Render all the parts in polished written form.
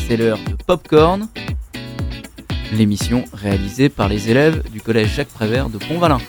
c'est l'heure de Popcorn, l'émission réalisée par les élèves du collège Jacques Prévert de Pont-Valin.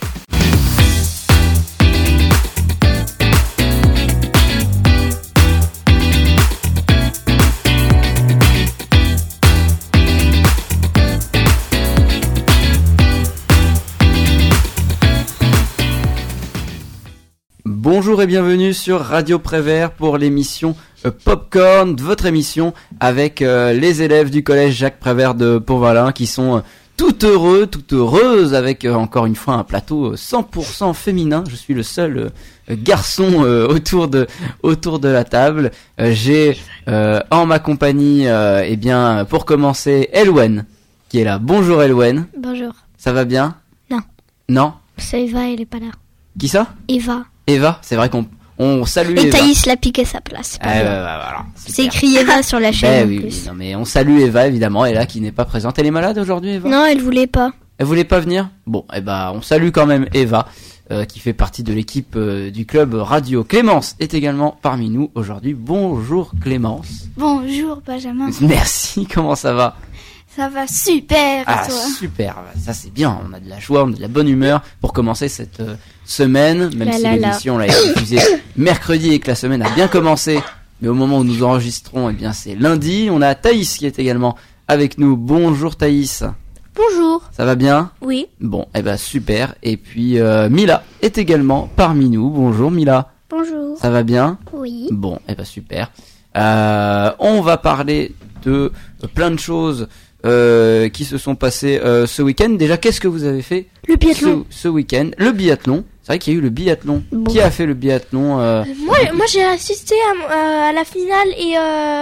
Bonjour et bienvenue sur Radio Prévert pour l'émission Popcorn, votre émission avec les élèves du collège Jacques Prévert de Pont-Valin qui sont tout heureux, tout heureuses avec encore une fois un plateau 100% féminin. Je suis le seul garçon autour de la table. J'ai en ma compagnie, pour commencer, Elwen qui est là. Bonjour Elwen. Bonjour. Ça va bien ? Non. Non ? C'est Eva, elle est pas là. Qui ça ? Eva, c'est vrai qu'on salue et Eva. Thaïs l'a piqué sa place. Voilà, c'est écrit Eva sur la chaîne. Oui, non, mais on salue Eva évidemment, elle là qui n'est pas présente. Elle est malade aujourd'hui, Eva ? Non, elle voulait pas. Elle voulait pas venir ? Bon, on salue quand même Eva, qui fait partie de l'équipe du club radio. Clémence est également parmi nous aujourd'hui. Bonjour Clémence. Bonjour Benjamin. Merci, comment ça va ? Ça va super, Ah toi. Super, ça c'est bien, on a de la joie, on a de la bonne humeur pour commencer cette semaine, même si l'émission l'a été diffusée mercredi et que la semaine a bien commencé, mais au moment où nous enregistrons, c'est lundi. On a Thaïs qui est également avec nous. Bonjour Thaïs. Bonjour. Ça va bien ? Oui. Bon, super. Et puis Mila est également parmi nous. Bonjour Mila. Bonjour. Ça va bien ? Oui. Bon, super. On va parler de plein de choses qui se sont passées ce week-end. Déjà, qu'est-ce que vous avez fait Le biathlon. ce week-end ? Le biathlon. C'est vrai qu'il y a eu le biathlon. Bon. Qui a fait le biathlon Moi j'ai assisté à la finale et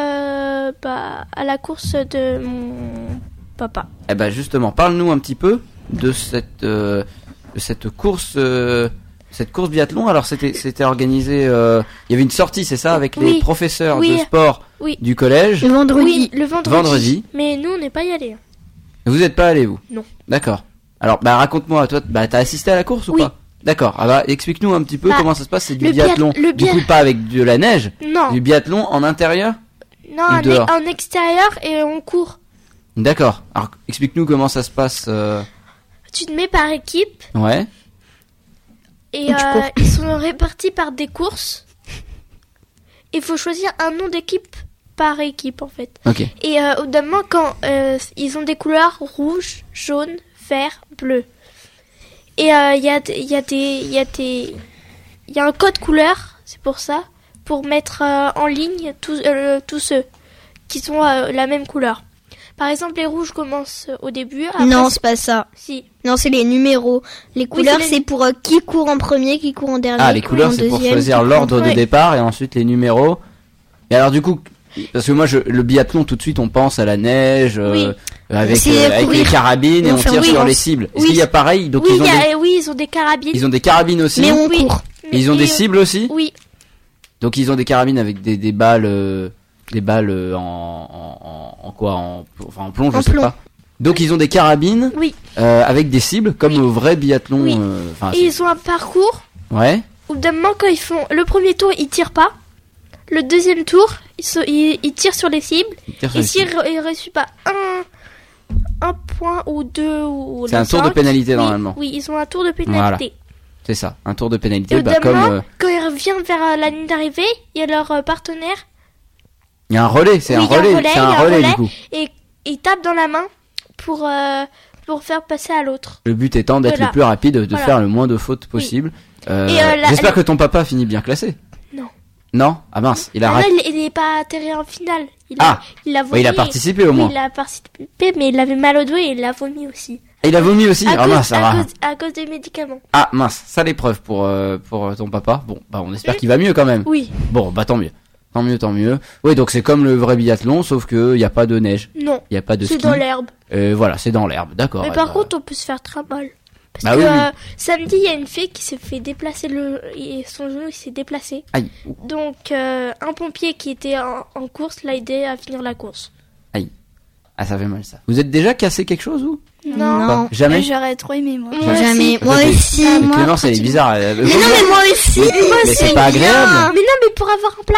à la course de mon papa. Justement, parle-nous un petit peu de cette course. Cette course biathlon, alors c'était organisé, il y avait une sortie, c'est ça, avec les professeurs de sport du collège. Le vendredi. Oui, le vendredi. Mais nous on n'est pas y allés. Vous n'êtes pas allés, vous ? Non. D'accord. Alors, raconte-moi, toi, t'as assisté à la course ou pas ? D'accord. Explique-nous un petit peu comment ça se passe. C'est du biathlon. Du coup, pas avec de la neige. Non. Du biathlon en intérieur ? Non, en extérieur et on court. D'accord. Alors, explique-nous comment ça se passe. Tu te mets par équipe. Ouais. Et ils sont répartis par des courses. Il faut choisir un nom d'équipe par équipe en fait. Ok. Et au bout d'un moment, quand ils ont des couleurs rouge, jaune, vert, bleu. Et il y a un code couleur, c'est pour ça, pour mettre en ligne tous ceux qui sont la même couleur. Par exemple, les rouges commencent au début. Après, Non, c'est pas ça. Si. Non, c'est les numéros. Les couleurs, c'est pour qui court en premier, qui court en dernier. Ah, les couleurs, c'est pour choisir l'ordre de départ et ensuite les numéros. Et alors, du coup, parce que moi, le biathlon, tout de suite, on pense à la neige, avec les carabines et on tire sur les cibles. Est-ce qu'il y a pareil ? Donc, ils ont des carabines. Ils ont des carabines aussi. Mais on court. Et ils ont des cibles aussi ? Oui. Donc, ils ont des carabines avec des balles, en quoi ? En plomb, je sais pas. Donc, ils ont des carabines avec des cibles, comme au vrai biathlon. Oui. Et ils ont un parcours. Ouais. Au bout d'un moment, quand ils font le premier tour, ils tirent pas. Le deuxième tour, ils tirent sur les cibles. Et s'ils ne réussissent pas un point ou deux ou c'est un tour de pénalité normalement. Oui, ils ont un tour de pénalité. Voilà. C'est ça, un tour de pénalité. Et au bout d'un moment, quand ils reviennent vers la ligne d'arrivée, il y a leur partenaire. Il y a un relais, c'est un relais du coup. Et ils tapent dans la main pour faire passer à l'autre. Le but étant d'être le plus rapide, de faire le moins de fautes possible. J'espère que ton papa finit bien classé. Non ? Ah mince, il a raté. Il n'est pas atterri en finale. Il a vomi. Il a participé au moins. Il a participé, mais il avait mal au doigt et il a vomi aussi. Et il a vomi aussi ? Ah mince, ça va. À cause des médicaments. Ah mince, ça l'épreuve pour ton papa. Bon, on espère qu'il va mieux quand même. Oui. Bon, tant mieux. Tant mieux. Oui, donc c'est comme le vrai biathlon, sauf que il y a pas de neige. Non. Il y a pas de ski. C'est dans l'herbe. Voilà, c'est dans l'herbe, d'accord. Mais par contre, on peut se faire très mal. Parce que samedi, il y a une fille qui s'est fait déplacer son genou, il s'est déplacé. Aïe. Donc, un pompier qui était en course l'a aidé à finir la course. Aïe. Ah, ça fait mal ça. Vous êtes déjà cassé quelque chose ou ? Non. Jamais. J'aurais trop aimé moi. Jamais. Moi aussi. Clémence, elle est bizarre. Mais non, mais moi aussi. Mais c'est pas agréable. Mais non, mais pour avoir un plâtre.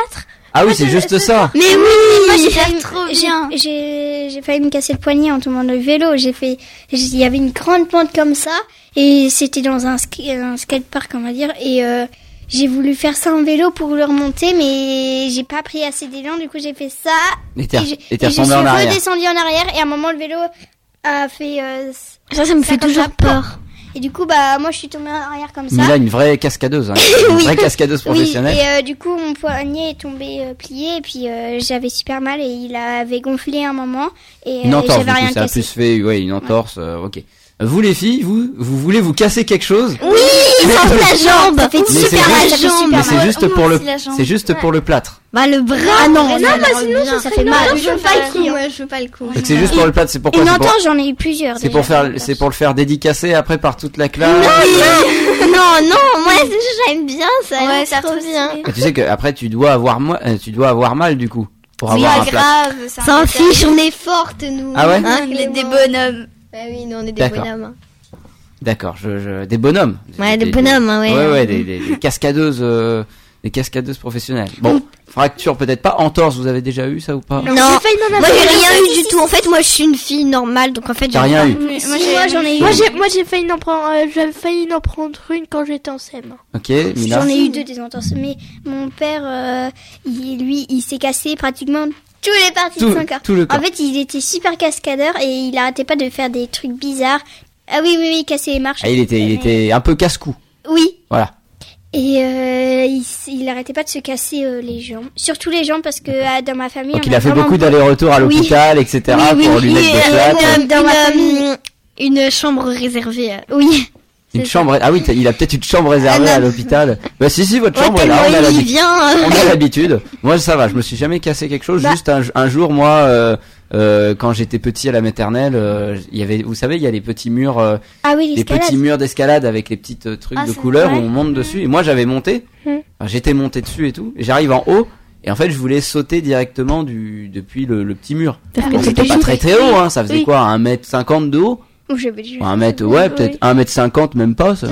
Ah oui, c'est juste ça. Mais oui, moi, j'ai failli trop bien. J'ai failli me casser le poignet en tombant du vélo. Il y avait une grande pente comme ça et c'était dans un skatepark, on va dire. Et j'ai voulu faire ça en vélo pour le remonter, mais j'ai pas pris assez d'élan. Du coup, j'ai fait ça. Et t'es je suis retombé en arrière. redescendue en arrière et à un moment, le vélo a fait. Ça me fait toujours peur. Et du coup, moi, je suis tombée en arrière comme ça. Mais là, une vraie cascadeuse, hein. Une vraie cascadeuse professionnelle. Oui, et du coup, mon poignet est tombé plié, et puis j'avais super mal, et il avait gonflé un moment, et Une entorse, j'avais du coup, rien ça a cassé. plus fait, une entorse, ok. Vous les filles, vous voulez vous casser quelque chose? Oui, sans la jambe. Ça fait Mais super mal, ça fait super mais mal. c'est juste pour c'est la jambe. c'est juste pour le plâtre. Bah, le bras. Ah non, sinon, ça fait mal. Je veux pas le coup, moi, je veux pas le coup. Donc c'est juste pour le plâtre, c'est pourquoi Une c'est pour, entorse, j'en ai eu plusieurs. c'est pour le faire dédicacer après par toute la classe. Non, moi, j'aime bien ça. Ouais, c'est trop bien. Et tu sais que après tu dois avoir mal du coup pour C'est avoir pas un plâtre. grave. S'en fiche, on est fortes, nous. Ah ouais? Hein, les des bonhommes. Bah oui, nous, on est des D'accord. bonhommes. D'accord, des bonhommes. Ouais, des bonhommes, hein, ouais. Ouais, des cascadeuses, des cascadeuses professionnelles. Bon, fracture peut-être pas, entorse, vous avez déjà eu ça ou pas? Non, moi j'ai rien eu du tout. En fait, moi je suis une fille normale, donc en fait T'as rien eu? Moi j'en ai eu. Moi j'ai failli en prendre une quand j'étais en CM. Ok, Mina. J'en ai eu deux des entorses, mais mon père, il s'est cassé pratiquement tous les parties de son corps. Tout le corps. En fait, il était super cascadeur et il arrêtait pas de faire des trucs bizarres. Ah oui, casser les marches. Ah, il était un peu casse-cou. Oui. Voilà. Et il arrêtait pas de se casser les jambes, surtout les jambes parce que dans ma famille. Donc on il a fait vraiment beaucoup d'allers-retours à l'hôpital, etc. pour lui mettre des plâtres. dans ma famille. Une chambre réservée. Oui. Une chambre. Ah oui, il a peut-être une chambre réservée à l'hôpital. Bah si, votre chambre est là. On a l'habitude. On a l'habitude. Moi ça va, je me suis jamais cassé quelque chose. Juste un jour, moi, quand j'étais petit à la maternelle, il y avait, vous savez, il y a les petits murs, les petits murs d'escalade avec les petites trucs de couleurs où on monte dessus. Et moi j'avais monté. Enfin, j'étais monté dessus et tout. Et j'arrive en haut. Et en fait, je voulais sauter directement depuis le petit mur. Bon, c'était pas très haut, hein. Ça faisait quoi, 1m50 de haut? Un mètre, peut-être 1m50, même pas, ça.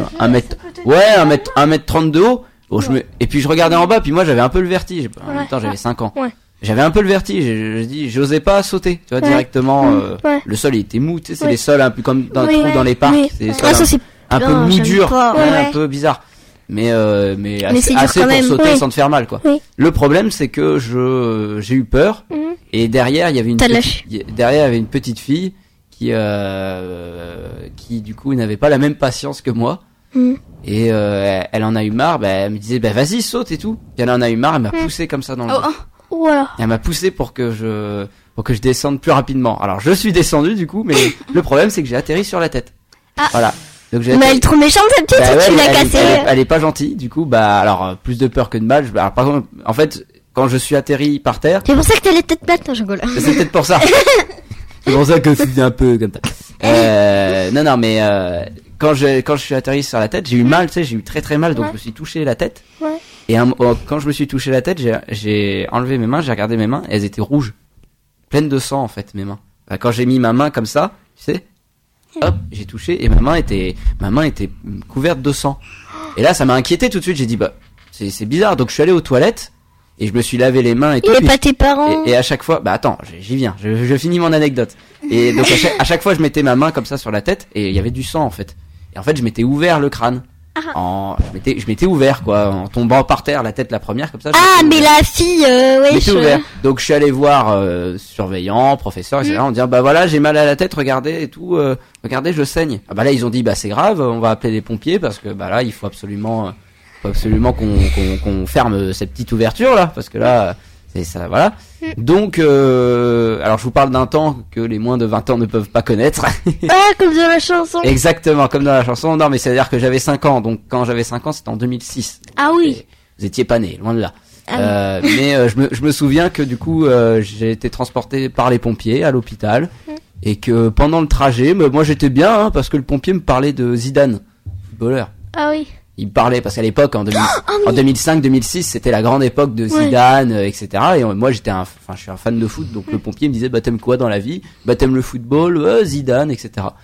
1m30 de haut. Bon, et puis je regardais en bas, puis moi j'avais un peu le vertige. En même temps, j'avais 5 ans. Ouais. J'avais un peu le vertige. Je dis, j'osais pas sauter, tu vois, directement. Le sol il était mou, tu sais, c'est les sols un peu comme dans les parcs. C'est des sols un peu mou-dur, un peu bizarre. Mais assez pour sauter sans te faire mal, quoi. Le problème, c'est que j'ai eu peur. Et derrière, il y avait une petite fille qui du coup n'avait pas la même patience que moi et elle en a eu marre, elle me disait vas-y saute et tout, puis elle en a eu marre, elle m'a poussé comme ça dans le dos. Voilà. Elle m'a poussé pour que je descende plus rapidement. Alors je suis descendu du coup, mais le problème c'est que j'ai atterri sur la tête. Voilà. Donc mais elle est trop méchante cette petite, tu l'as cassée. Elle est pas gentille, du coup alors plus de peur que de mal. Alors par contre, en fait, quand je suis atterri par terre, c'est pour ça que t'as les têtes plates, je rigole. C'est peut-être pour ça. C'est pour ça que c'est un peu comme ça. Non, mais quand je suis atterri sur la tête, j'ai eu mal, tu sais, j'ai eu très très mal, donc je me suis touché la tête. Et quand je me suis touché la tête, j'ai enlevé mes mains, j'ai regardé mes mains, elles étaient rouges, pleines de sang en fait, mes mains. Quand j'ai mis ma main comme ça, tu sais, hop, j'ai touché et ma main était couverte de sang. Et là, ça m'a inquiété tout de suite. J'ai dit c'est bizarre, donc je suis allé aux toilettes. Et je me suis lavé les mains et tout. Et pas tes parents. Et à chaque fois, attends, j'y viens. Je finis mon anecdote. Et donc à chaque fois, je mettais ma main comme ça sur la tête et il y avait du sang en fait. Et en fait, je m'étais ouvert le crâne. Je m'étais ouvert quoi, en tombant par terre, la tête la première comme ça. Mais la fille, ouvert. Donc je suis allé voir surveillant, professeur, etc. On dit voilà, j'ai mal à la tête, regardez et tout. Regardez, je saigne. Là ils ont dit c'est grave, on va appeler les pompiers parce que là il faut absolument qu'on ferme cette petite ouverture là, parce que là c'est ça, voilà. Donc alors je vous parle d'un temps que les moins de 20 ans ne peuvent pas connaître. Comme dans la chanson. Exactement, comme dans la chanson. Non mais c'est à dire que j'avais 5 ans, donc quand j'avais 5 ans c'était en 2006. Ah oui. Vous étiez pas nés, loin de là. Mais je me souviens que du coup j'ai été transporté par les pompiers à l'hôpital et que pendant le trajet, moi j'étais bien parce que le pompier me parlait de Zidane, footballeur. Ah oui. Il me parlait parce qu'à l'époque en 2005-2006 c'était la grande époque de Zidane, etc. Et moi je suis un fan de foot, donc le pompier me disait t'aimes quoi dans la vie? T'aimes le football, Zidane, etc.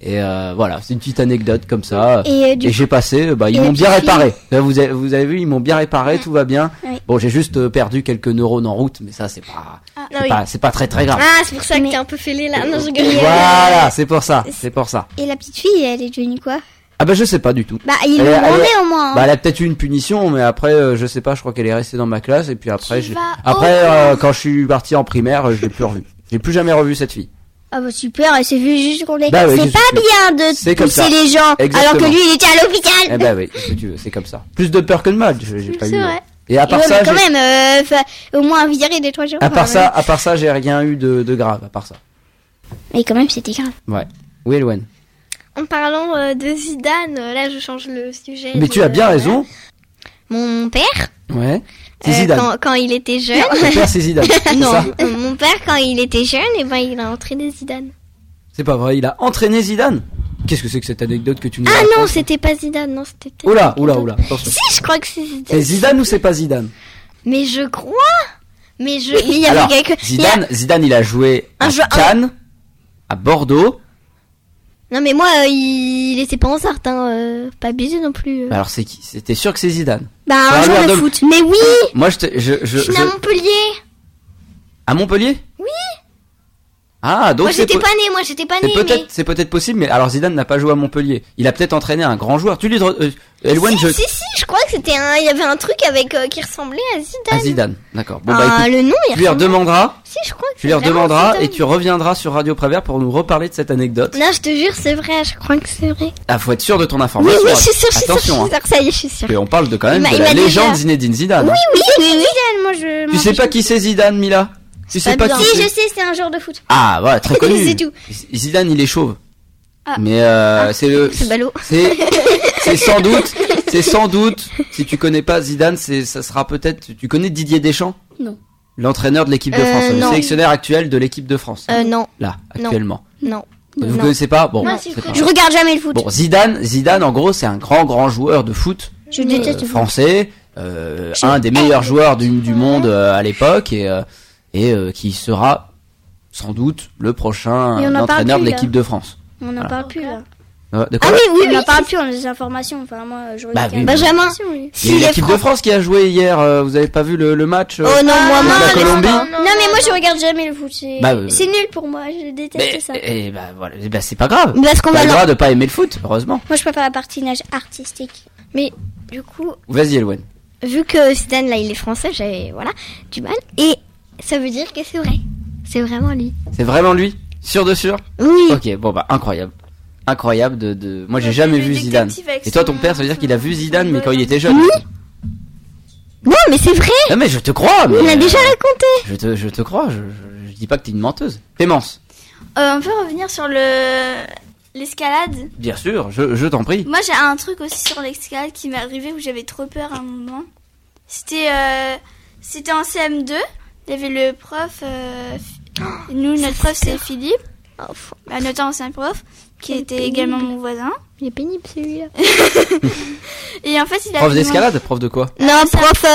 Et voilà, c'est une petite anecdote comme ça. Et j'ai passé, ils m'ont bien réparé. Vous avez vu, ils m'ont bien réparé, tout va bien. Oui. Bon, j'ai juste perdu quelques neurones en route, mais ça c'est pas, c'est pas très très grave. Ah, c'est pour ça que t'es un peu fêlé là. Non, je rigole. Voilà, c'est pour ça. Et la petite fille, elle est devenue quoi? Ah bah je sais pas du tout. Bah ils l'ont demandé au moins. Hein. Bah elle a peut-être eu une punition, mais après je sais pas. Je crois qu'elle est restée dans ma classe et puis après quand je suis parti en primaire, je l'ai plus revue. J'ai plus jamais revu cette fille. Ah bah super, elle s'est vue juste qu'on est. Bah oui, c'est pas bien de pousser les gens alors que lui il était à l'hôpital. Eh bah oui, si tu veux, c'est comme ça. Plus de peur que de mal. J'ai pas eu. C'est vrai. Et à part ça, quand même, au moins virer des 3 jours. À part ça, j'ai rien eu de grave. À part ça. Mais quand même, c'était grave. Ouais. Oui, Eloane. En parlant de Zidane, là je change le sujet. Mais tu as bien raison. Mon père, Ouais. C'est Zidane. quand il était jeune. Ton père, c'est Zidane. Non, Ça mon père, quand il était jeune, il a entraîné Zidane. c'est pas vrai. Il a entraîné Zidane. Qu'est-ce que c'est que cette anecdote que tu nous Ah racontes? non, c'était pas Zidane, non, c'était peut-être. Oula. Attention. Si, je crois que c'est Zidane. C'est Zidane ou c'est pas Zidane? Mais je crois. Mais il y avait Alors, quelqu'un. Zidane, il a joué à Cannes, à Bordeaux. Non, mais moi, il était pas en Sarthe, hein, pas abusé non plus. Alors c'est qui? C'était sûr que c'est Zidane. Bah Ça un a jour l'air de de- foot. Mais oui, Moi, je suis né à Montpellier. à Montpellier? Oui. Ah, donc Moi, j'étais pas né, mais. c'est peut-être possible, mais alors Zidane n'a pas joué à Montpellier. Il a peut-être entraîné un grand joueur. Tu lui Eloane, Si, je crois que c'était il y avait un truc avec qui ressemblait à Zidane. à Zidane. D'accord. Bon bah écoute, Le nom, il tu lui ressemblait. redemanderas. Si, je crois que Tu lui c'est vraiment redemanderas Zidane. et tu reviendras sur Radio Prévert pour nous reparler de cette anecdote. Non, je te jure, c'est vrai, je crois que c'est vrai. Ah, faut être sûr de ton Oui, information. je suis sûre, Attention, ça y est, je suis sûre. Et on parle de quand même Il de m'a la dit légende déjà. Zinedine Zidane. Oui. Zidane, moi je. Tu sais pas qui c'est Zidane, Mila? Tu sais pas bien. qui Si, c'est? je sais, c'est un joueur de foot. Ah, voilà, très connu. C'est tout. Zidane, il est chauve. Ah. Mais C'est ballot. c'est sans doute. Si tu connais pas Zidane, ça sera peut-être. Tu connais Didier Deschamps? Non. L'entraîneur de l'équipe de France, le non. sélectionneur actuel de l'équipe de France. Non, Là, Non. actuellement. non. Vous Non. connaissez pas? Bon, Non, c'est pas Je grave. regarde jamais le foot. Bon, Zidane, en gros, c'est un grand joueur de foot Je déteste le foot. français, un des meilleurs joueurs du monde à l'époque et qui sera sans doute le prochain Mais on en parle entraîneur de plus, l'équipe de France. On n'en parle plus là. De quoi? On n'en parle plus, on a des informations. Enfin, moi, je regarde. oui, Benjamin. Il y a Si l'équipe de France qui a joué hier. Vous avez pas vu le match Oh non, moi, contre la laisse Colombie? pas. Non, mais moi, je regarde jamais le foot. C'est Bah, oui. c'est nul pour moi. Je déteste ça. Voilà, c'est pas grave. Parce qu'on T'as va le droit de pas aimer le foot, heureusement. Moi, je préfère la patinage artistique. Mais du coup, Vas-y, Eloane. vu que Zidane là il est français, j'avais du mal. Et ça veut dire que c'est vrai. C'est vraiment lui. C'est vraiment lui? Sûr de sûr? Oui. Ok, bon bah incroyable de. Moi j'ai jamais vu Zidane. Et toi ton père, ça veut dire qu'il a vu Zidane mais quand il était jeune. Oui. Non, mais c'est vrai. Ah mais je te crois. Mais On l'a déjà raconté. Je te crois. Je dis pas que t'es une menteuse. Clémence. On peut revenir sur l'escalade. Bien sûr, je t'en prie. Moi, j'ai un truc aussi sur l'escalade qui m'est arrivé où j'avais trop peur à un moment. C'était en CM2. Il y avait le prof. Nous, notre prof, c'est Philippe. Notre ancien prof, qui était également mon voisin. Il est pénible celui-là. Et en fait, il a Prof d'escalade, prof de quoi? Non, prof,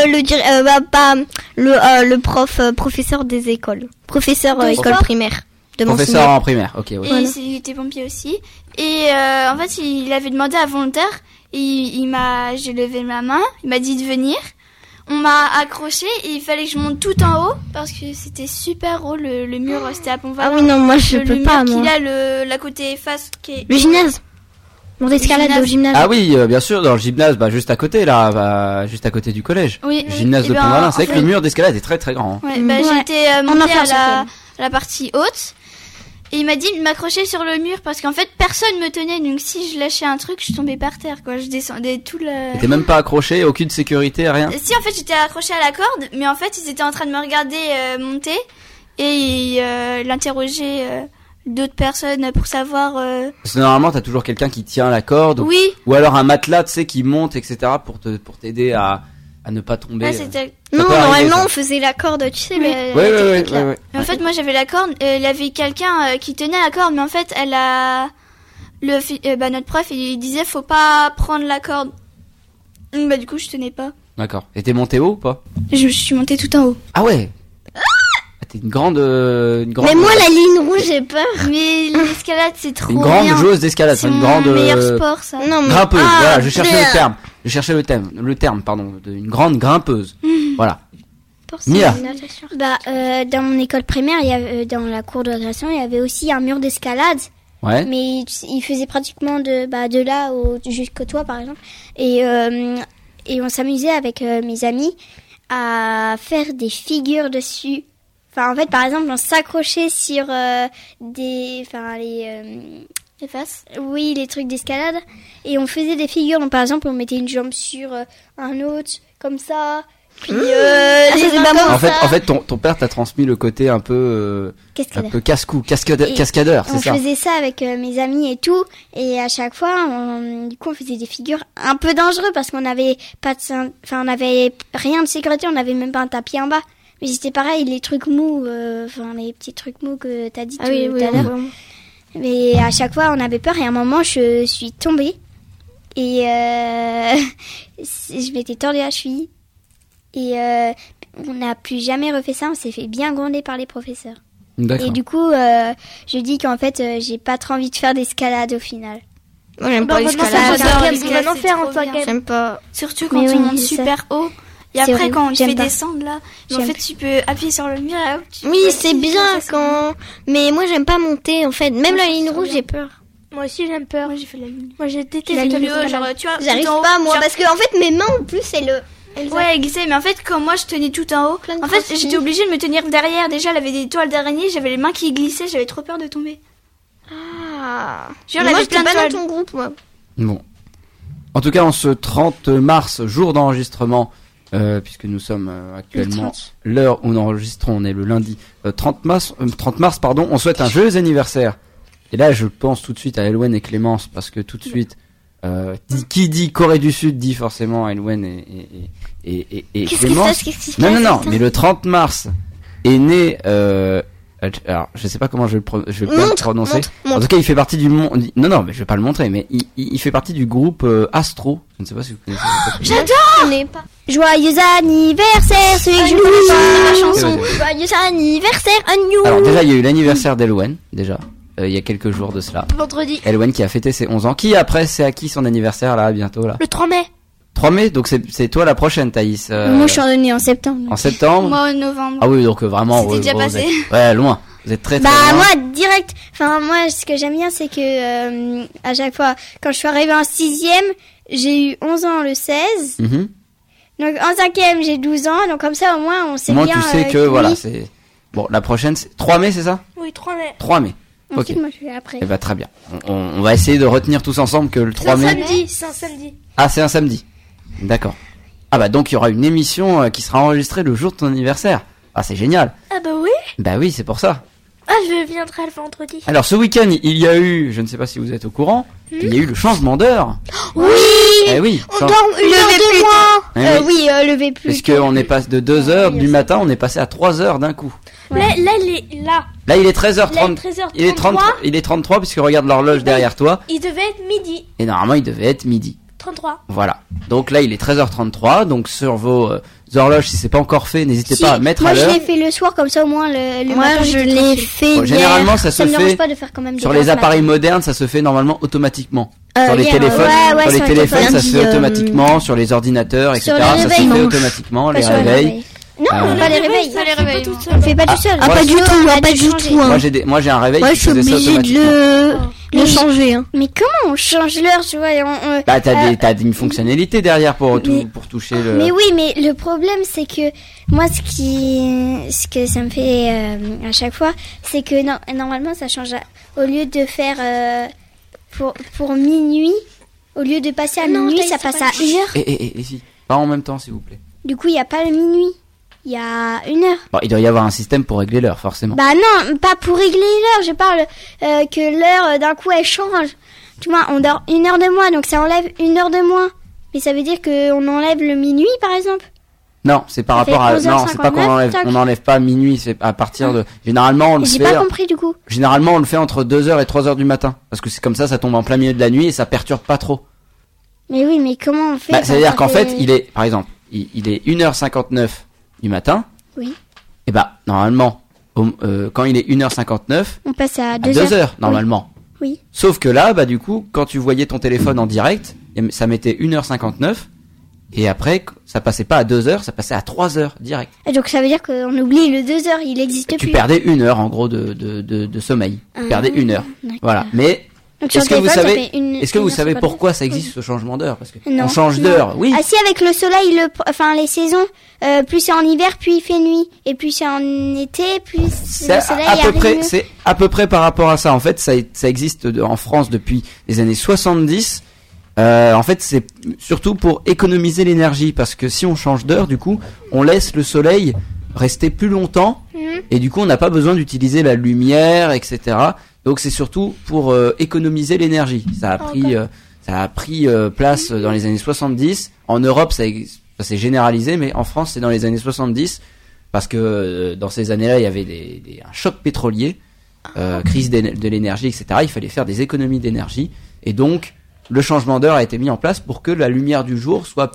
le prof, professeur des écoles. Professeur école primaire. De Professeur Monsignor. en primaire. Ok, ouais. Et il était pompier aussi. Et en fait, il avait demandé à volontaire. Et j'ai levé ma main. Il m'a dit de venir. On m'a accroché et il fallait que je monte tout en haut parce que c'était super haut. Le mur, c'était à Pont-Valin. Ah oui, non, moi je le peux mur pas, qu'il moi. a, la côté face qui est... Le gymnase. Mon escalade au gymnase. Ah oui, bien sûr, dans le gymnase, juste à côté là, juste à côté du collège. Oui. Gymnase Et de ben, Pont-Valin. en C'est vrai que fait- le mur d'escalade est très très grand. Hein. Ouais, Ouais. j'étais On en montée fait un à la partie haute. Et il m'a dit de m'accrocher sur le mur parce qu'en fait personne me tenait, donc si je lâchais un truc, je tombais par terre quoi. Je descendais tout le... T'es même pas accroché, aucune sécurité, rien. Si, en fait j'étais accrochée à la corde, mais en fait ils étaient en train de me regarder monter et l'interroger d'autres personnes pour savoir... Parce que normalement t'as toujours quelqu'un qui tient la corde. Oui, Ou alors un matelas, tu sais, qui monte, etc. pour t'aider à ne pas tomber. ouais, c'était... Non, peut arriver, normalement ça. on faisait la corde, tu sais, Oui. la Ouais. technique, là. Mais en fait moi j'avais la corde, il y avait quelqu'un qui tenait la corde, mais en fait elle a... notre prof il disait faut pas prendre la corde. Donc, du coup je tenais pas. D'accord. Et t'es monté haut ou pas? Je suis montée tout en haut. Ah ouais. t'es une grande. Mais moi, la ligne rouge, j'ai peur. Mais l'escalade, c'est trop Une grande bien. joueuse d'escalade, C'est une mon grande meilleur sport, ça. Non, mais... grimpeuse. Voilà, je cherchais merde. le terme. Je cherchais le terme, pardon, une grande grimpeuse. Voilà. Pour ça, Mia. la natation. Dans mon école primaire, il y avait, dans la cour de récréation, il y avait aussi un mur d'escalade. Ouais. Mais il faisait pratiquement de là jusqu'au toit, par exemple. Et on s'amusait avec mes amis à faire des figures dessus. Enfin, en fait, par exemple, on s'accrochait sur les faces. Oui, les trucs d'escalade. Et on faisait des figures. Donc, par exemple, on mettait une jambe sur un autre, comme ça. Puis, En fait, ton père t'a transmis le côté un peu cascadeur, c'est on ça. faisait ça avec mes amis et tout, et à chaque fois, on faisait des figures un peu dangereuses parce qu'on avait on avait rien de sécurité, on avait même pas un tapis en bas. Mais c'était pareil, les trucs mous, les petits trucs mous que t'as dit tout à l'heure. Mais à chaque fois, on avait peur et à un moment, je suis tombée et je m'étais tordue la cheville. Et on n'a plus jamais refait ça, on s'est fait bien gronder par les professeurs. D'accord. Et du coup, je dis qu'en fait, j'ai pas trop envie de faire d'escalade au final. Moi, j'aime pas l'escalade. Vraiment faire en tant J'aime pas. Surtout quand on monte super haut. Et après, horrible. quand on te J'aime fait pas. descendre là, en fait, tu peux appuyer sur le mur et hop, Oui, c'est bien quand... Mais moi, j'aime pas monter, en fait. Même la ligne rouge, j'ai peur. Moi aussi j'aime peur. Moi, j'ai fait la ligne. Moi j'ai détesté La la ligne ligne haut, genre, tu vois, J'arrive tout en haut, pas, moi, genre- parce que, en fait, mes mains, en plus, c'est le... Ouais, exact, mais en fait, quand moi je tenais tout en haut, Plein de en fait, crossfit. j'étais obligée de me tenir derrière. Déjà, elle avait des toiles d'araignée, j'avais les mains qui glissaient, j'avais trop peur de tomber. Ah. Genre, Mais elle moi, avait j'étais plein de pas toiles. dans ton groupe, moi. Bon. En tout cas, en ce 30 mars, jour d'enregistrement, puisque nous sommes actuellement l'heure où nous enregistrons, on est le lundi 30 mars, pardon, on souhaite un joyeux anniversaire. Et là, je pense tout de suite à Elwen et Clémence, parce que tout de suite, qui dit Corée du Sud dit forcément Elwen et Qu'est-ce qui se Clémence. passe? Qu'est-ce qui se Non, passe? mais le 30 mars est né, alors, je sais pas comment je vais bien le prononcer. En tout cas, il fait partie du monde. Non, mais je vais pas le montrer, mais il fait partie du groupe Astro. Je ne sais pas si vous connaissez. J'adore! Je pas. Joyeux anniversaire, celui que je Joyeux connais pas. la chanson. Ouais. Joyeux anniversaire à nous. Alors déjà, il y a eu l'anniversaire d'Elwen, déjà. Il y a quelques jours de cela. vendredi. Elwen qui a fêté ses 11 ans. Qui après, c'est à qui son anniversaire là, bientôt là? Le 3 mai. 3 mai, donc c'est toi la prochaine, Thaïs. Moi, je suis née en septembre. En septembre. Moi, en novembre. Ah oui, donc vraiment. C'était déjà vous passé. êtes- Ouais, loin. Vous êtes très Bah loin. moi direct, moi ce que j'aime bien c'est que à chaque fois quand je suis arrivée en 6e, j'ai eu 11 ans le 16. Mhm. Donc en 5e, j'ai 12 ans. Donc comme ça au moins on sait Moi, bien tu sais que oui. voilà, c'est bon. La prochaine, c'est 3 mai, c'est ça? Oui, 3 mai. 3 mai. Ok. Ensuite moi je vais après. Eh ben très bien. On va essayer de retenir tous ensemble que le 3 mai. Samedi, c'est un samedi. Ah, c'est un samedi. D'accord. Ah bah donc il y aura une émission qui sera enregistrée le jour de ton anniversaire. Ah, c'est génial. Ah bah oui. Bah oui, c'est pour ça. Ah, je viendrai le vendredi. Alors ce week-end, il y a eu, je ne sais pas si vous êtes au courant, il y a eu le changement d'heure. Oui! Eh oui. On dort une heure de moins. Eh oui. Levez plus. Puisqu'on est passé de 2h du matin, on est passé à 3h d'un coup. Là, il est là. Là, il est 13h30. Là, 13h33. Il est 33 puisque regarde l'horloge derrière toi. Il devait être midi. Et normalement, il devait être midi. 33. Voilà. Donc là, il est 13h33. Donc sur vos horloges, si c'est pas encore fait, n'hésitez pas à mettre moi à je l'heure. l'ai fait le soir comme ça au moins le Moi, matin. je j'étais l'ai tranquille. fait Bon, hier. généralement, ça Ça se me dérange fait pas de faire quand même. sur des les heures ce appareils matin. modernes, ça se fait normalement automatiquement. Sur les Hier, téléphones, ouais, sur les sur téléphones, ça se fait lundi, automatiquement. Sur les ordinateurs, etc. sur les Ça se réveils, fait non. automatiquement. Pas Les sur les réveils. réveils. Non, pas les réveils. Pas les réveils. On fait pas tout seul. Ah, pas du tout, On a pas dû du changer. tout, hein. Moi j'ai un réveil Moi, qui je suis faisait ça obligée automatiquement. de le changer, hein. Mais comment on change l'heure, tu vois et Bah t'as une fonctionnalité derrière pour toucher le. Mais oui, mais le problème c'est que moi ce que ça me fait à chaque fois, c'est que normalement ça change au lieu de faire pour minuit, au lieu de passer à Non, minuit, Thaïs, ça c'est passe pas à 1h. Et si, pas en même temps s'il vous plaît. Du coup, il y a pas le minuit. Il y a 1h. Bon, il doit y avoir un système pour régler l'heure forcément. Bah non, pas pour régler l'heure, je parle que l'heure d'un coup elle change. Tu vois, on dort 1 heure de moins, donc ça enlève 1 heure de moins. Mais ça veut dire qu'on enlève le minuit par exemple. Non, c'est par Ça rapport à fait non, c'est pas qu'on 11h59, enlève, tac. on n'enlève pas minuit, c'est à partir de généralement on le J'ai fait pas compris du coup. généralement on le fait entre 2h et 3h du matin parce que c'est comme ça tombe en plein milieu de la nuit et ça perturbe pas trop. Mais oui, mais comment on fait Bah, quand c'est-à-dire ça qu'en fait, il est par exemple, il est 1h59 du matin. Oui. Et bah normalement, quand il est 1h59, On passe à à 2 2 heures. heures normalement. Oui. Sauf que là, bah du coup, quand tu voyais ton téléphone en direct, ça mettait 1h59 et après ça passait pas à 2 heures, ça passait à 3 heures direct. Et donc ça veut dire qu'on oublie le 2 heures, il existe Tu plus. perdais 1 heure en gros de sommeil. Tu perdais 1 heure. D'accord. Voilà. Mais Donc sur est-ce le que vous téléphone, ça savez, fait une- est-ce que vous une heure savez 59. pourquoi ça existe ce changement d'heure? Parce que Non. on change Non. d'heure, oui. Ah si, avec le soleil, enfin les saisons, plus c'est en hiver, plus il fait nuit, et plus c'est en été, plus C'est le soleil à peu arrive près, mieux. c'est à peu près par rapport à ça. En fait, ça existe en France depuis les années 70. En fait, c'est surtout pour économiser l'énergie, parce que si on change d'heure, du coup, on laisse le soleil rester plus longtemps, et du coup, on n'a pas besoin d'utiliser la lumière, etc. Donc, c'est surtout pour économiser l'énergie. Ça a pris place dans les années 70. En Europe, ça s'est généralisé, mais en France, c'est dans les années 70. Parce que dans ces années-là, il y avait un choc pétrolier, crise de l'énergie, etc. Il fallait faire des économies d'énergie. Et donc, le changement d'heure a été mis en place pour que la lumière du jour soit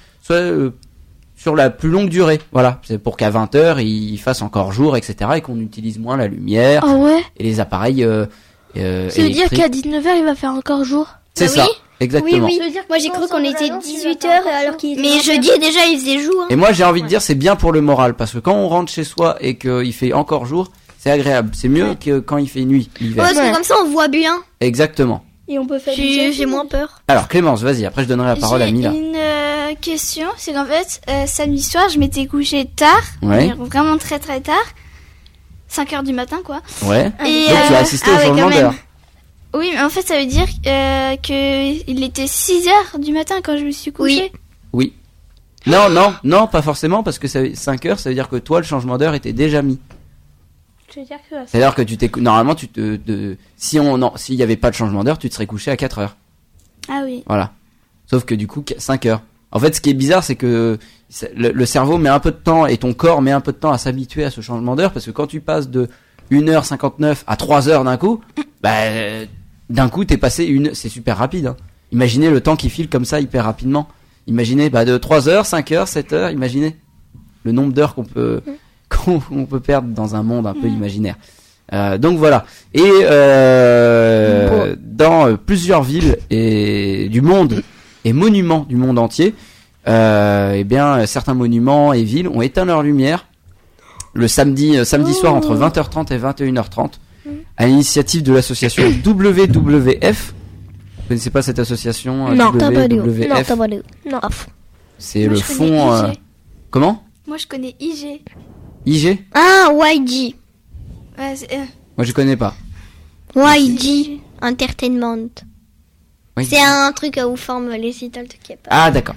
sur la plus longue durée. Voilà. C'est pour qu'à 20h, il fasse encore jour, etc. et qu'on utilise moins la lumière Ah ouais. et les appareils Ça veut dire électriques. qu'à 19h, il va faire encore jour. C'est Bah ça. oui. Exactement. Oui, Ça veut dire Moi que j'ai quand cru qu'on on était relance, il va 18h faire alors qu'il était Mais 20 heures. jeudi, déjà, il faisait jour. Hein. Et moi, j'ai envie de dire, c'est bien pour le moral, parce que quand on rentre chez soi et qu'il fait encore jour, c'est agréable. C'est mieux que quand il fait nuit, l'hiver. Ouais, parce que comme ça, on voit bien. Exactement. Et on peut faire du J'ai shopping. moins peur. Alors, Clémence, vas-y, après je donnerai la parole à J'ai Mila. une question, c'est qu'en fait, samedi soir, je m'étais couchée tard, Ouais. vraiment très très tard, 5h du matin quoi. Ouais. Et Donc tu as assisté au ouais, changement quand même. d'heure. oui, mais en fait, ça veut dire que il était 6h du matin quand je me suis couchée. Oui. Non, pas forcément, parce que 5 heures, ça veut dire que toi, le changement d'heure était déjà mis. Je veux dire que C'est-à-dire que normalement, s'il y avait pas de changement d'heure, tu te serais couché à 4 heures. Ah oui. Voilà. Sauf que du coup, 5 heures. En fait, ce qui est bizarre, c'est que le cerveau met un peu de temps et ton corps met un peu de temps à s'habituer à ce changement d'heure, parce que quand tu passes de 1h59 à 3 heures d'un coup, d'un coup, t'es passé c'est super rapide, hein. Imaginez le temps qui file comme ça hyper rapidement. Imaginez, de 3 heures, 5 heures, 7 heures, imaginez le nombre d'heures qu'on peut perdre dans un monde un peu imaginaire. Donc voilà. Et dans plusieurs villes et du monde et monuments du monde entier, certains monuments et villes ont éteint leur lumière le samedi soir entre 20h30 et 21h30 à l'initiative de l'association WWF. Vous connaissez pas cette association? Non, WWF. Non. C'est Moi, le je connais fond. IG. Comment? Moi, je connais IG. IG? Ah, YG. Ouais, Moi je connais pas. YG Entertainment. Oui. C'est un truc où forment les sites de K-pop. Ah d'accord.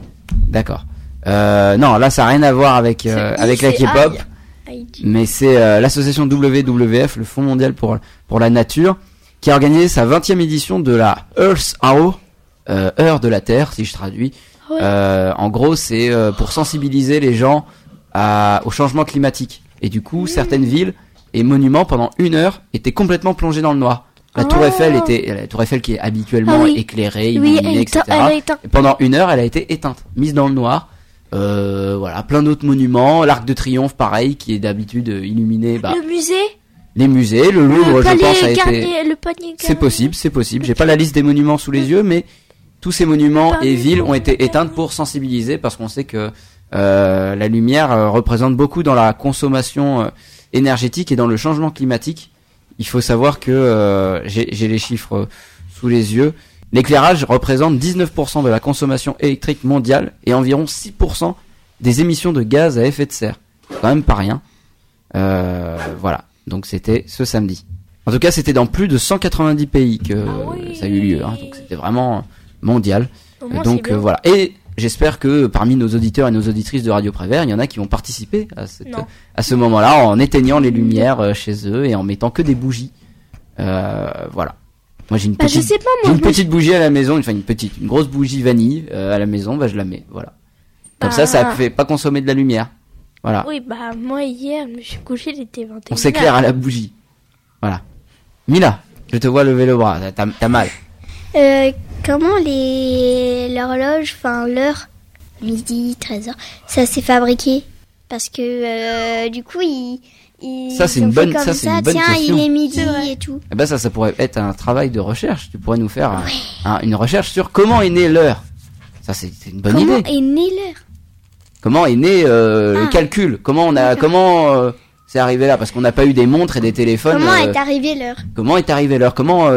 Non, là ça n'a rien à voir avec la K-pop, mais c'est l'association WWF, le Fonds mondial pour la nature, qui a organisé sa 20e édition de la Earth Hour, heure de la Terre si je traduis. Ouais. En gros, c'est pour sensibiliser les gens au changement climatique. Et du coup, certaines villes et monuments pendant 1 heure étaient complètement plongés dans le noir. La Tour Eiffel qui est habituellement éclairée, illuminée, etc. Elle a éteint. Et pendant 1 heure, elle a été éteinte, mise dans le noir. Voilà, plein d'autres monuments, l'Arc de Triomphe, pareil, qui est d'habitude illuminé. Le musée. Les musées, le Louvre, je pense, a été. Le panier C'est possible. J'ai pas la liste des monuments sous les yeux, mais tous ces monuments et villes ont été éteintes pour sensibiliser, parce qu'on sait que la lumière représente beaucoup dans la consommation énergétique et dans le changement climatique. Il faut savoir que j'ai les chiffres sous les yeux. L'éclairage représente 19% de la consommation électrique mondiale et environ 6% des émissions de gaz à effet de serre. C'est quand même pas rien. Voilà. Donc c'était ce samedi. En tout cas, c'était dans plus de 190 pays que ça a eu lieu. Hein. Donc c'était vraiment mondial. Donc voilà. Et j'espère que parmi nos auditeurs et nos auditrices de Radio Prévert, il y en a qui vont participer à ce moment-là en éteignant les lumières chez eux et en mettant que des bougies. Voilà. Moi j'ai une petite, je sais pas, j'ai moi, une petite bougie à la maison, une grosse bougie vanille à la maison, je la mets, voilà. Comme ça fait pas consommer de la lumière. Voilà. Oui, moi hier, je me suis couché, il était 21h. On s'éclaire à la bougie. Voilà. Mila, je te vois lever le bras, t'as mal. Comment l'horloge, l'heure, midi, 13h, ça s'est fabriqué? Parce que du coup, il Ça, c'est une bonne question. Il est midi et tout. Eh ben ça pourrait être un travail de recherche. Tu pourrais nous faire une recherche sur comment est née l'heure. Ça, c'est une bonne idée. Comment est née l'heure? Comment est né le calcul? Comment c'est arrivé là? Parce qu'on n'a pas eu des montres et des téléphones. Comment est arrivée l'heure? Comment est arrivée l'heure? Comment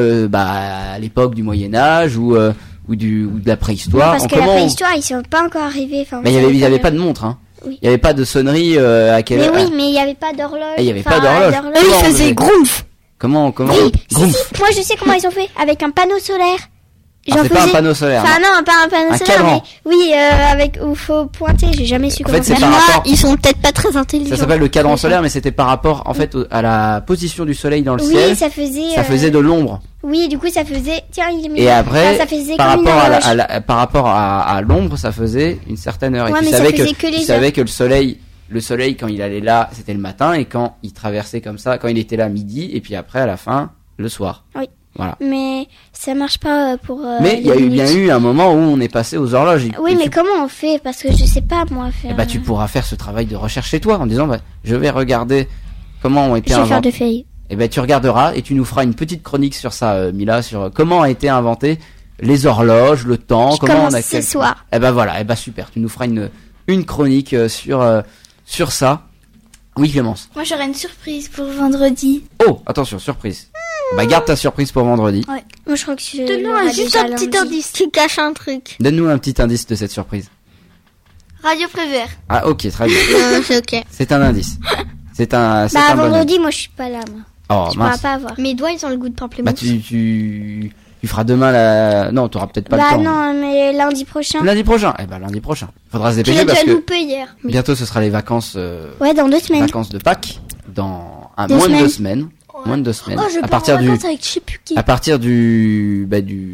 à l'époque du Moyen Âge ou de la préhistoire? Parce que la préhistoire, ils sont pas encore arrivés. Mais il y avait pas de montre, hein. Oui. Il y avait pas de sonnerie à quelle heure. Mais oui, mais il y avait pas d'horloge. Il y avait pas d'horloge. Ils faisaient groumf. Comment Oui, si. Moi je sais comment ils ont fait, avec un panneau solaire. C'est pas un panneau solaire. Enfin non, pas un panneau solaire, cadran. mais oui, avec où faut pointer. J'ai jamais su comment. En fait, c'est faire. par rapport. Ils sont peut-être pas très intelligents. Ça s'appelle le cadran solaire, mais c'était par rapport en fait à la position du soleil dans le ciel. Oui, ça faisait. Ça faisait de l'ombre. Oui, du coup ça faisait. Tiens, il est mis. Et après, ça faisait par comme rapport par rapport à l'ombre, ça faisait une certaine heure. Ouais, et tu mais savais que le soleil quand il allait là, c'était le matin, et quand il traversait comme ça, quand il était là midi, et puis après à la fin, le soir. Oui. Voilà. Mais ça marche pas pour. Mais il y a bien eu un moment où on est passé aux horloges. Oui, mais comment on fait? Parce que je sais pas moi faire. Bah tu pourras faire ce travail de recherche chez toi en disant je vais regarder comment ont été Je vais faire inventés. de feuilles. Et ben tu regarderas et tu nous feras une petite chronique sur ça, Mila, sur comment a été inventé les horloges, le temps, comment on a ce soir. Et ben voilà, et ben super, tu nous feras une chronique sur ça. Oui, Clémence. Moi, j'aurais une surprise pour vendredi. Oh, attention, surprise. Bah garde ta surprise pour vendredi. Ouais. Moi je crois que je. Donne-nous juste un petit indice. Tu caches un truc. Donne-nous un petit indice de cette surprise. Radio Prévert. Ah ok, très bien. C'est ok. C'est un indice. C'est un bon vendredi, moi je suis pas là, moi. Oh Tu pourras mince. pas avoir. Mes doigts, ils ont le goût de pamplemousse. Bah tu feras demain Non, t'auras peut-être pas le temps. Bah non, mais lundi prochain. Lundi prochain. Eh ben lundi prochain. Faudra se Tu dépêcher l'as parce déjà que loupé hier. bientôt ce sera les vacances. Ouais, dans 2 semaines. Vacances de Pâques dans Deux moins de semaines. 2 semaines. Moins de 2 semaines. Oh, je à pars partir en vacances avec je sais plus qui. à partir du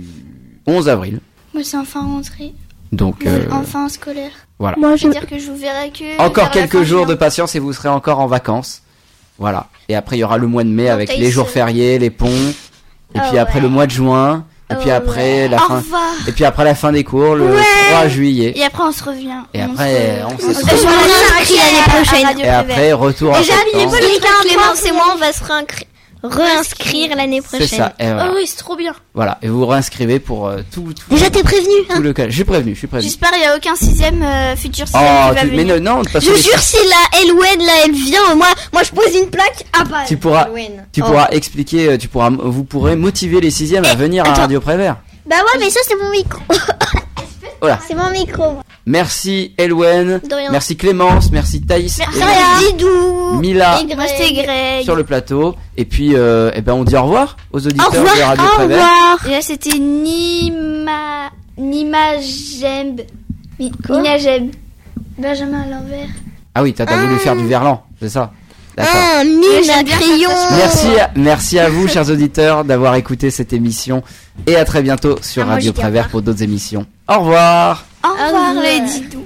11 avril. Moi, c'est enfin rentrée. Donc Enfin scolaire. voilà. Moi, je. C'est-à-dire que je vous verrai que. Encore vers la quelques fin jours juin. de patience et vous serez encore en vacances. Voilà. Et après il y aura le mois de mai Donc, avec t'as les eu jours ce- fériés, les ponts. Et puis après le mois de juin. Et puis après la Au fin. revoir. Et puis après la fin des cours le 3 juillet. Et après, on se revient. Et après on se se retrouve. réinscrit l'année prochaine. Et après retour à septembre. Clémence et moi, on va se réinscrire l'année prochaine. C'est ça. Et voilà. Oh oui, c'est trop bien. Voilà. Et vous vous réinscrivez pour tout. Déjà, t'es prévenu, hein? Tout le cas. Je suis prévenu. J'espère qu'il n'y a aucun futur sixième Oh, qui va mais venir. non, parce Je que jure, si la Elwen, là, elle vient, moi, je pose une plaque. Ah bah, tu pourras expliquer, vous pourrez motiver les sixièmes à venir à Radio Prévert. Bah ouais, mais ça c'est mon micro. Voilà. C'est mon micro. Merci Elwen, De rien. merci Clémence, merci Thaïs, Merci. et Didou. Mila Moi, c'était Greg. sur le plateau. Et puis, eh ben, on dit au revoir aux auditeurs Au revoir, de Radio au Prévert. revoir. Et là, c'était Nimajeb. Ninajeb. Benjamin à l'envers. Ah oui, t'as voulu faire du verlan, c'est ça. D'accord. Un mine à j'aime bien crayon. Merci à vous, chers auditeurs, d'avoir écouté cette émission. Et à très bientôt sur Ah, moi, Radio je dis au Prévert revoir. pour d'autres émissions. Au revoir. Au revoir, les didous.